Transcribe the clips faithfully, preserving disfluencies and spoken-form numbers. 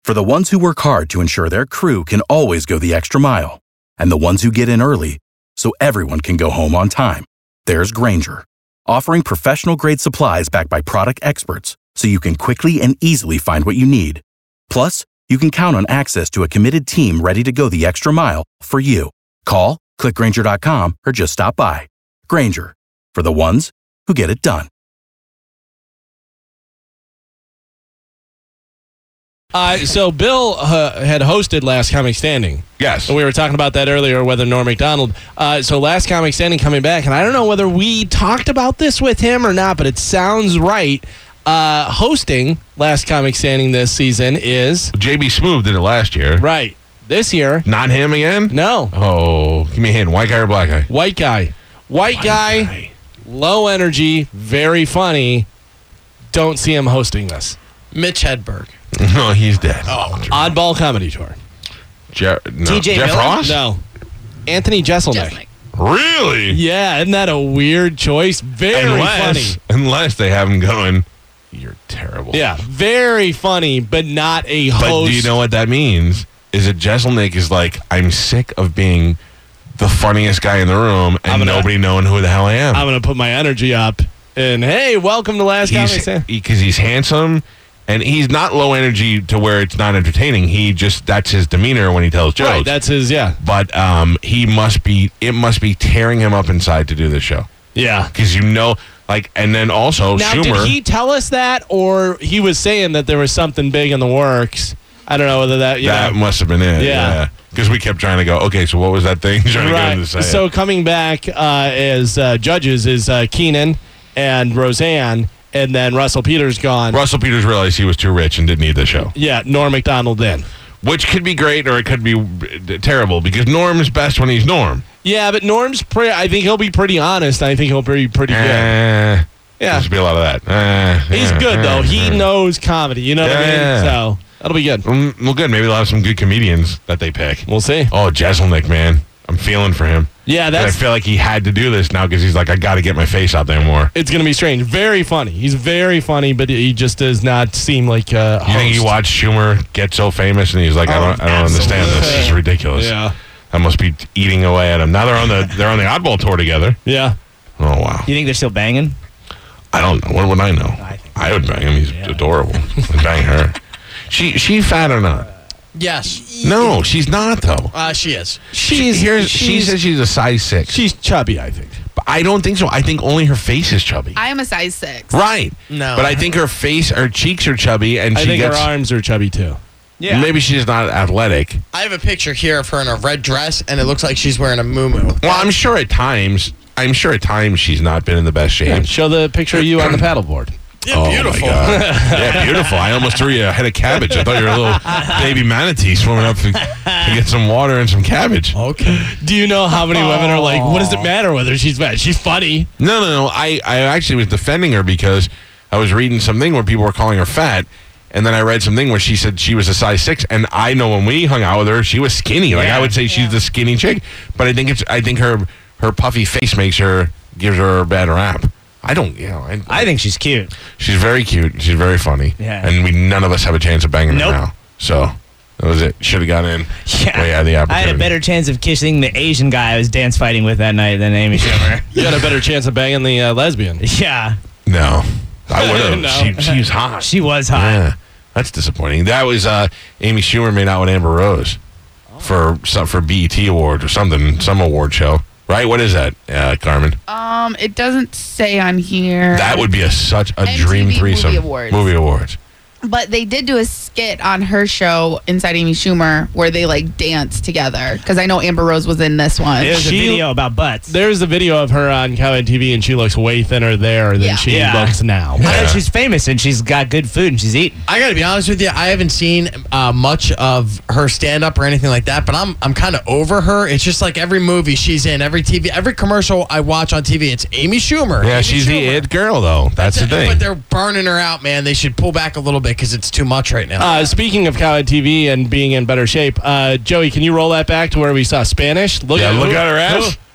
For the ones who work hard to ensure their crew can always go the extra mile, and the ones who get in early so everyone can go home on time, there's Grainger, offering professional-grade supplies backed by product experts so you can quickly and easily find what you need. Plus, you can count on access to a committed team ready to go the extra mile for you. Call, click Grainger dot com, or just stop by. Grainger, for the ones who get it done. Uh, so Bill uh, had hosted Last Comic Standing. Yes. And we were talking about that earlier, whether Norm Macdonald. Uh, so Last Comic Standing coming back, and I don't know whether we talked about this with him or not, but it sounds right. Uh, hosting Last Comic Standing this season is... J B Smoove did it last year. Right. This year... Not him again? No. Oh, give me a hint. White guy or black guy? White guy. White, White guy, guy, low energy, very funny. Don't see him hosting this. Mitch Hedberg. No, he's dead. Oh, Oddball Comedy Tour. Je- no. T J Jeff Miller? Ross? No. Anthony Jeselnik. Jeselnik. Really? Yeah, isn't that a weird choice? Very unless, funny. Unless they have him going, you're terrible. Yeah, very funny, but not a host. But do you know what that means? Is that Jeselnik is like, I'm sick of being the funniest guy in the room and gonna, nobody knowing who the hell I am. I'm going to put my energy up and, hey, welcome to Last Comic Standing. Because he's handsome. And he's not low energy to where it's not entertaining. He just, that's his demeanor when he tells jokes. Right, that's his, yeah. But um, he must be, it must be tearing him up inside to do this show. Yeah. Because you know, like, and then also now, Schumer. Did he tell us that, or he was saying that there was something big in the works? I don't know whether that, yeah. That must have been it. Yeah. Because yeah. we kept trying to go, okay, so what was that thing? Trying right. to go to say So it. coming back uh, as uh, judges is uh, Keenan and Roseanne. And then Russell Peters gone. Russell Peters realized he was too rich and didn't need the show. Yeah, Norm Macdonald in. Which could be great or it could be uh, terrible because Norm's best when he's Norm. Yeah, but Norm's pretty, I think he'll be pretty honest. I think he'll be pretty good. Uh, yeah. There's be a lot of that. Uh, He's uh, good, though. Uh, He uh. knows comedy. You know yeah, what I mean? yeah. So that'll be good. Mm, well, good. Maybe they'll have some good comedians that they pick. We'll see. Oh, Jeselnik, man. I'm feeling for him. Yeah, And I that's. feel like he had to do this now because he's like, I got to get my face out there more. It's going to be strange. Very funny. He's very funny, but he just does not seem like a host. You think you watch Schumer get so famous and he's like, I don't, I don't understand this. This is ridiculous. Yeah. That must be eating away at him. Now they're on the they're on the Oddball tour together. Yeah. Oh wow. You think they're still banging? I don't know. What would I know? I think I would bang him. He's Yeah. adorable. I'd bang her. She she fat or not? Yes. No, she's not though. Uh, she is. She's, here's, she she's- says she's a size six. She's chubby, I think. But I don't think so. I think only her face is chubby. I am a size six. Right. No. But I think her face, her cheeks are chubby, and I she think gets. her arms are chubby, too. Yeah. Maybe she's not athletic. I have a picture here of her in a red dress, and it looks like she's wearing a muumuu. Well, I'm sure at times. I'm sure at times she's not been in the best shape. Yeah, show the picture of you on the paddleboard. Yeah, Oh, beautiful. my God. Yeah, beautiful. I almost threw you a head of cabbage. I thought you were a little baby manatee swimming up to, to get some water and some cabbage. Okay. Do you know how many women are like, what does it matter whether she's fat? She's funny. No, no, no. I, I actually was defending her because I was reading something where people were calling her fat. And then I read something where she said she was a size six. And I know when we hung out with her, she was skinny. Like Yeah. I would say she's the skinny chick. But I think it's I think her her puffy face makes her gives her a bad rap. I don't, you know. I, I think she's cute. she's very cute. She's very funny. Yeah. And we none of us have a chance of banging Nope. her now. So that was it. Should have got in. Yeah. We had the I opportunity. had a better chance of kissing the Asian guy I was dance fighting with that night than Amy Schumer. You got a better chance of banging the uh, lesbian. Yeah. No, I would have. No. she, she was hot. She was hot. Yeah, that's disappointing. That was uh, Amy Schumer made out with Amber Rose for some for B E T award or something, some award show. Right? What is that, uh, Carmen? Um, it doesn't say on here. That would be a such a M T V dream Movie threesome. Awards. Movie awards. But they did do a skit on her show, Inside Amy Schumer, where they like dance together. Because I know Amber Rose was in this one. There's She- a video about butts. There's a video of her on Cowan T V, and she looks way thinner there than Yeah. she Yeah. looks now. I know Yeah. she's famous and she's got good food and she's eating. I got to be honest with you. I haven't seen uh, much of her stand up or anything like that, but I'm I'm kind of over her. It's just like every movie she's in, every T V, every commercial I watch on T V, it's Amy Schumer. Yeah, Amy she's the Schumer. it girl though. That's the thing. But they're burning her out, man. They should pull back a little bit because it's too much right now. Uh, speaking of Cowan T V and being in better shape, uh, Joey, can you roll that back to where we saw Spanish? Look Yeah, at look who- at her ass.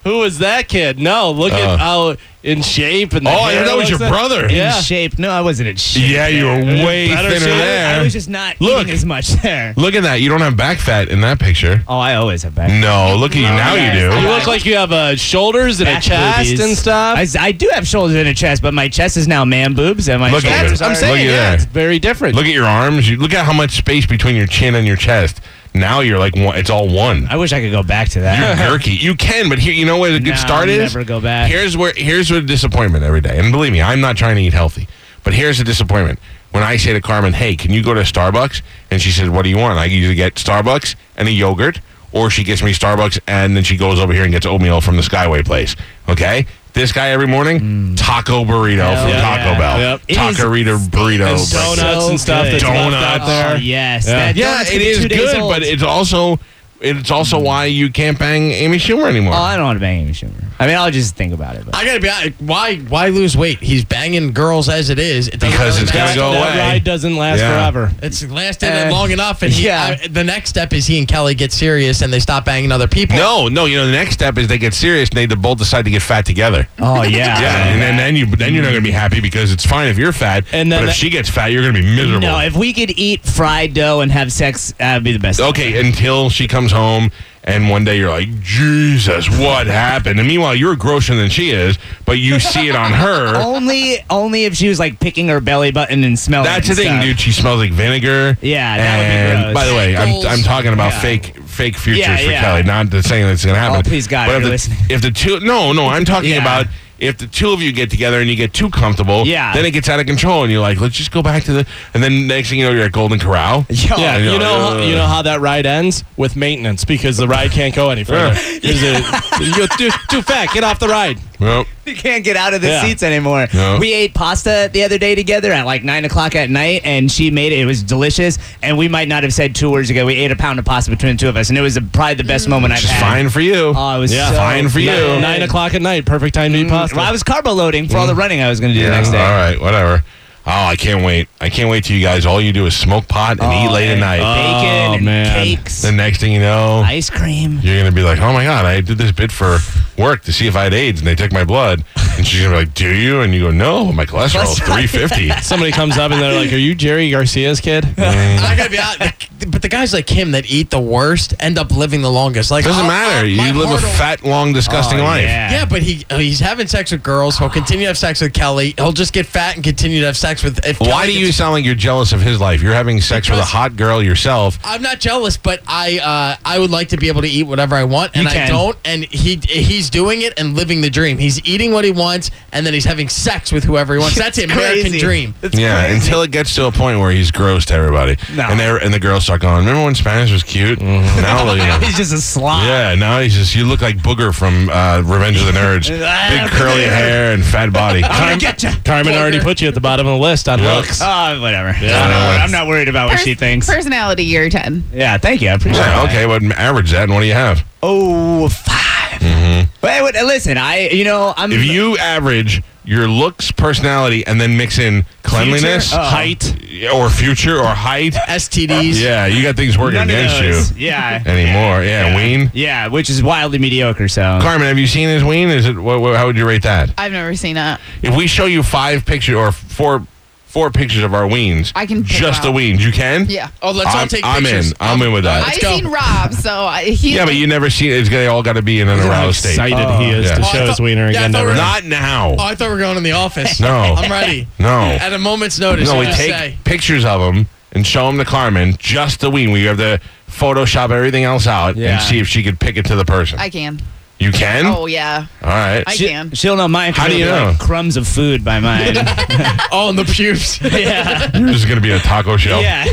Who was that kid? No, look Uh. at how in shape and the Oh, I hair thought that was looks your like- brother. Yeah. In shape. No, I wasn't in shape. Yeah, you were You're way better thinner shape. there. I was just not Look. eating as much there. Look at that. You don't have back fat in that picture. Oh, I always have back. No, look at you. Now yes. you You do. look like you have uh, shoulders and Back a chest boobies. and stuff. I, s- I do have shoulders and a chest, but my chest is now man boobs, and my Look at shoulders it. are. I'm saying, Look at yeah, that. it's very different. Look at your arms. You, look at how much space between your chin and your chest. Now you're like one, it's all one. I wish I could go back to that. You're jerky. You can, but here, you know where the good No, start I'll is. never go back. Here's where here's where the disappointment every day. And believe me, I'm not trying to eat healthy, but here's the disappointment. When I say to Carmen, "Hey, can you go to Starbucks?" and she says, "What do you want?" I either get Starbucks and a yogurt, or she gets me Starbucks and then she goes over here and gets oatmeal from the Skyway place. Okay. This guy every morning, taco burrito Hell from yeah. Taco Bell. Yep. It Taco is burrito burrito. and breakfast. donuts So and stuff good. that's left Donuts. out there. Oh, yes. Yeah, That yeah donut's it gonna be is two days good, old. but it's also it's also why you can't bang Amy Schumer anymore. Oh, I don't want to bang Amy Schumer. I mean, I'll just think about it. But. I gotta be honest. Why? Why lose weight? He's banging girls as it is. It doesn't Because really it's gonna matter. go that away. ride doesn't last Yeah. forever. It's lasted Uh, long enough, and he, yeah. I, the next step is he and Kelly get serious and they stop banging other people. No, no. You know, the next step is they get serious and they both decide to get fat together. Oh, yeah. Yeah, and then, then you then you're not gonna be happy because it's fine if you're fat, And then but if that- she gets fat, you're gonna be miserable. No, if we could eat fried dough and have sex, that would be the best. Okay, until she comes home and one day you're like, Jesus, what happened? And meanwhile, you're grosser than she is, but you see it on her. Only, only if she was like picking her belly button and smelling. That's it the and thing, stuff. dude. She smells like vinegar. Yeah, that would be and gross. by the way, I'm, Pickles. I'm talking about Yeah. fake fake futures Yeah, for yeah. Kelly. Not the saying that's going to happen. Oh, please, God, But if if you're the, listening. if the two, no, no, I'm talking Yeah. about if the two of you get together and you get too comfortable. Yeah. Then it gets out of control, and you're like, let's just go back to the. And then next thing you know, you're at Golden Corral. Yo, Yeah, And you you're know, like, how, "Ugh." you know how that ride ends with maintenance because the ride can't go any further. Is it, you're too, too fat. Get off the ride. Well, you can't get out of the Yeah. seats anymore. No. We ate pasta the other day together at like nine o'clock at night, and she made it. It was delicious, and we might not have said two words ago. We ate a pound of pasta between the two of us, and it was the, probably the best moment I've just had. fine for you. Oh, it was Yeah. so Fine for you. good. Nine o'clock at night, perfect time to eat pasta. Well, I was carbo loading for all the running I was going to do the next day. All right, whatever. Oh, I can't wait. I can't wait till you guys, all you do is smoke pot and eat late at and night. Bacon Oh, and man. cakes, The next thing you know, ice cream. you're going to be like, oh my God, I did this bit for work to see if I had AIDS and they took my blood. And she's going to be like, do you? And you go, no, my cholesterol is three fifty. Somebody comes up and they're like, "Are you Jerry Garcia's kid?" I gotta be honest. But the guys like him that eat the worst end up living the longest. Like Doesn't I'll- matter. I'll- You my live a heart will- fat, long, disgusting Oh, life. yeah. Yeah, but he uh, he's having sex with girls. He'll continue to have sex with Kelly. He'll just get fat and continue to have sex with. If Why Kelly do you gets- sound like you're jealous of his life? You're having sex with a Because- hot girl yourself. I'm not jealous, but I uh, I would like to be able to eat whatever I want, and You I can. don't. And he he's doing it and living the dream. He's eating what he wants, and then he's having sex with whoever he wants. That's the It's American crazy. dream. It's Yeah, crazy. until it gets to a point where he's gross to everybody. No. And they and the girls start going, remember when Spanish was cute? Now look at him. He's just a slob. Yeah, now he's just, you look like Booger from uh, Revenge of the Nerds. Big curly hair and fat body. I'm gonna get you. Carmen already put you at the bottom of the list on Yeah. looks. Oh, whatever. Yeah. I'm, not, I'm not worried about what she thinks. Personality year ten. Yeah, thank you. I appreciate Yeah, that. okay, but average that, and what do you have? Oh, five. Wait, wait, listen, I, you know, I'm. If you average your looks, personality, and then mix in cleanliness, Future? Oh. Height. or future, or height, S T Ds. yeah, you got things working none of against those. you Yeah. anymore. Yeah, ween. Yeah, which is wildly mediocre, so. Carmen, have you seen his ween? Is it? What, what, how would you rate that? I've never seen it. If we show you five pictures or four four pictures of our weens, I can pick just the them out. weens. You can? Yeah. Oh, let's all I'm- take I'm pictures. in. I'm in with that. Let's I've go. seen Rob, so I, he. Yeah, but you never seen it. It's they all got to be in an How aroused state. excited he is Yeah. to Oh, I show his thought- wiener yeah, I again. thought we Never. were- Not now. Oh, I thought we were going in the office. No. I'm ready. No. At a moment's notice. No, what we do you take say? pictures of them and show them to Carmen, just the ween. We have to Photoshop everything else out Yeah. and see if she could pick it to the person. I can. you can? Oh yeah, All right. I She, can. she'll know mine. 'cause How do it'll you be know? Like crumbs of food by mine. Oh, and the pubes. yeah. This is going to be a taco show. Yeah.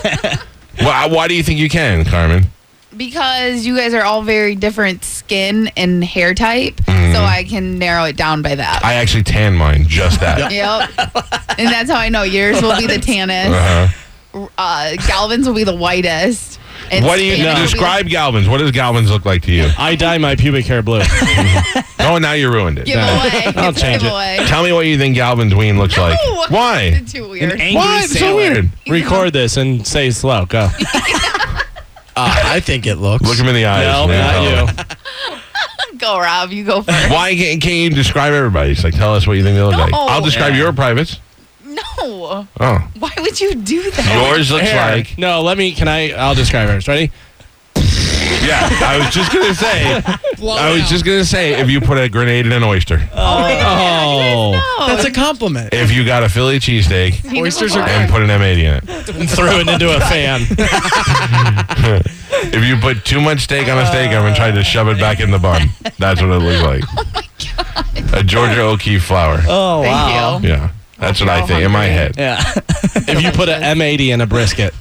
Why, why do you think you can, Carmen? Because you guys are all very different skin and hair type, Mm-hmm. so I can narrow it down by that. I actually tan mine, just that. Yep. And that's how I know yours will be the tannest. Uh-huh. Uh, Galvin's will be the whitest. And What do you Spanish will be- describe Galvin's? What does Galvin's look like to you? I dye my pubic hair blue. Oh, now you ruined it. Give away. I'll It's change it. giveaway. Tell me what you think Galvin's ween looks like. No! Why? It's too weird. An angry Why? It's so sailor. weird. Record this and say slow. Go. Uh, I think it looks. Look him in the eyes. No, man. not you. Go go, Rob. You go first. Why can't, can't you describe everybody's? Like, tell us what you think they look No. like. I'll describe Yeah. your privates. No. Oh. Why would you do that? Yours looks Here. like... No, let me. Can I? I'll describe hers. Ready? Yeah, I was just going to say... Blow I was out. just going to say, if you put a grenade in an oyster. Oh, No. That's a compliment. If you got a Philly cheesesteak Oysters are and put an M eighty in it. threw it into a fan. If you put too much steak on a steak oven and tried to shove it back in the bun, that's what it looks like. Oh my god. A Georgia O'Keeffe flower. Oh, Thank wow. you. Yeah, that's what I so think in my hungry. head. Yeah. If you put an M eighty in a brisket,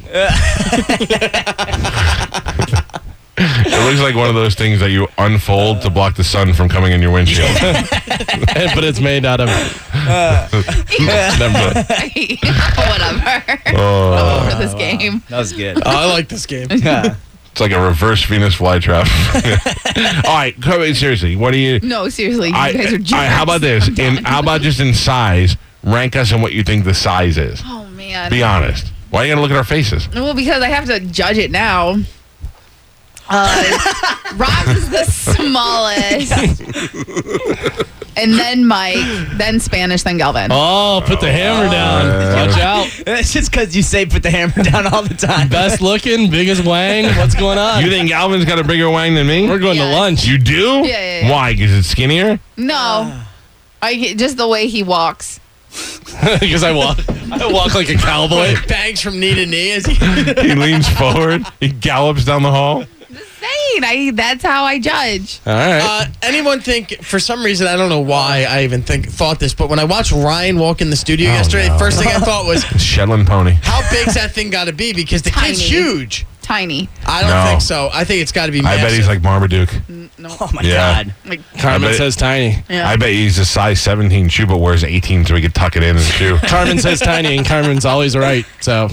It looks like one of those things that you unfold to block the sun from coming in your windshield. but it's made out of. Never mind. Whatever. Oh, Over this game. That was good. Oh, I like this game. Yeah. it's like a reverse Venus flytrap. All right, come on, seriously, what do you? No, seriously. You I, guys are I, jerks. how about this? I'm In done. how about just in size? Rank us in what you think the size is. Oh man. Be honest. Why are you gonna look at our faces? Well, because I have to judge it now. Uh, Rob is the smallest. And then Mike, then Spanish, then Galvin. Oh, put the hammer down. Watch out. It's just because you say put the hammer down all the time. Best looking, biggest wang. What's going on? You think Galvin's got a bigger wang than me? We're going Yes. to lunch. You do? Yeah, yeah, yeah. Why? Because it's skinnier? No. I just the way he walks. Because I walk, I walk like a cowboy. Bangs from knee to knee as he. He leans forward. He gallops down the hall. Saying, I that's how I judge. All right. Uh, anyone think, for some reason, I don't know why I even think thought this, but when I watched Ryan walk in the studio Oh, yesterday, no. the first thing I thought was, Shetland pony. how big's that thing got to be? Because the kid's Tiny. huge. Tiny. I don't No. think so. I think it's got to be I massive. bet he's like Marmaduke. No. Oh, my Yeah. God. Like, Carmen I bet- says tiny. yeah. I bet he's a size seventeen shoe, but wears eighteen so he could tuck it in his shoe. Carmen says tiny, and Carmen's always right. So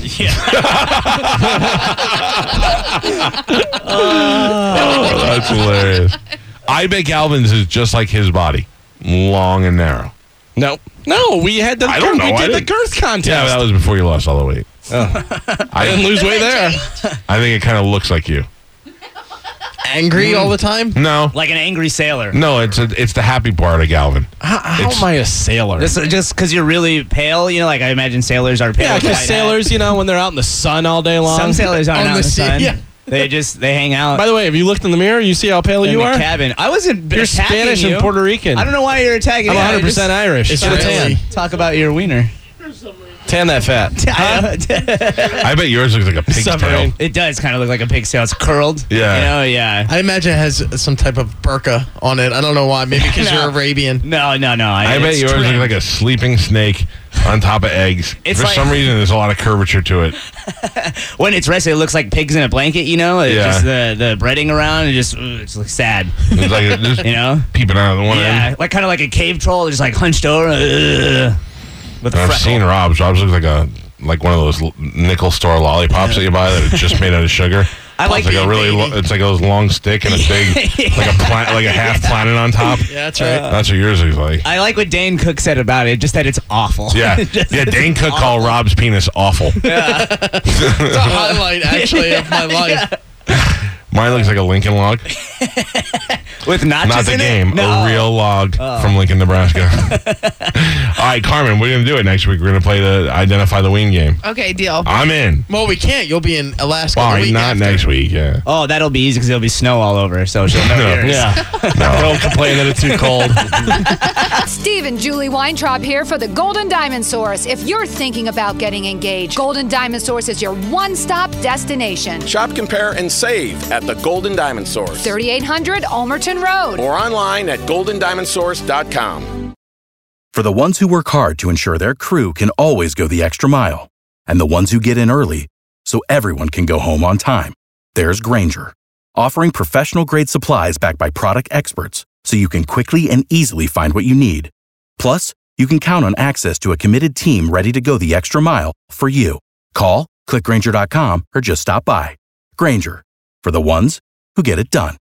Oh, that's hilarious. I bet Galvin's is just like his body, long and narrow. no, no. We had the I don't we know, I did the didn't- girth contest. Yeah, but that was before you lost all the weight. I didn't lose weight there. I think it kind of looks like you. angry all the time. No, Like an angry sailor. no, it's a, it's the happy part of Galvin. How, how It's- am I a sailor? Just just because you're really pale, you know, like I imagine sailors are pale. yeah, with because white sailors, you know, when they're out in the sun all day hat. long. Some sailors aren't On out the in the sea, sun. yeah. They just they hang out By the way, have you looked in the mirror? You see how pale in you the are? cabin. I wasn't You're attacking Spanish you. and Puerto Rican. I don't know why you're attacking. I'm me. I one hundred percent just Irish. It's Get a really- tan. Talk about your wiener. Tan that fat. I bet yours looks like a pig's tail. Submarine. It does kind of look like a pig's tail. It's curled. Yeah. You know, yeah. I imagine it has some type of burqa on it. I don't know why. Maybe because No. you're Arabian. No, no, no. I bet it's yours trimmed. looks like a sleeping snake on top of eggs. It's For like- some reason, there's a lot of curvature to it. When it's rested, it looks like pigs in a blanket. You know, It's Yeah. just the the breading around. It just ooh, it looks sad. It's like it just You know. peeping out of the one Yeah, end. like kind of like a cave troll, just like hunched over. Ugh, with a I've freckle. seen Rob's. Rob's looks like a like one of those l- nickel store lollipops that you buy that are just made out of sugar. I like it's like a being really. baby. Lo- it's like a long stick and a big, like a pla- like a half planet on top. Yeah, that's right. That's what yours looks like. I like what Dane Cook said about it, just that it's awful. Yeah, Just- yeah. Dane Cook called Rob's penis awful. It's a highlight, actually, of my life. Mine looks like a Lincoln log. with nachos Not the in game, it. No. a real log from Lincoln, Nebraska. All right, Carmen, we're gonna do it next week. We're gonna play the identify the wing game. Okay, deal. I'm in. Well, we can't. You'll be in Alaska All the right, week not after. next week. Yeah. Oh, that'll be easy because there'll be snow all over, so she'll know No. yours. Yeah. Don't complain that it's too cold. Steve and Julie Weintraub here for the Golden Diamond Source. If you're thinking about getting engaged, Golden Diamond Source is your one-stop destination. Shop, compare, and save at the Golden Diamond Source. thirty-eight hundred Almerton Road. Or online at golden diamond source dot com. For the ones who work hard to ensure their crew can always go the extra mile, and the ones who get in early so everyone can go home on time, there's Grainger, offering professional-grade supplies backed by product experts so you can quickly and easily find what you need. Plus, you can count on access to a committed team ready to go the extra mile for you. Call, click Grainger dot com, or just stop by. Grainger, for the ones who get it done.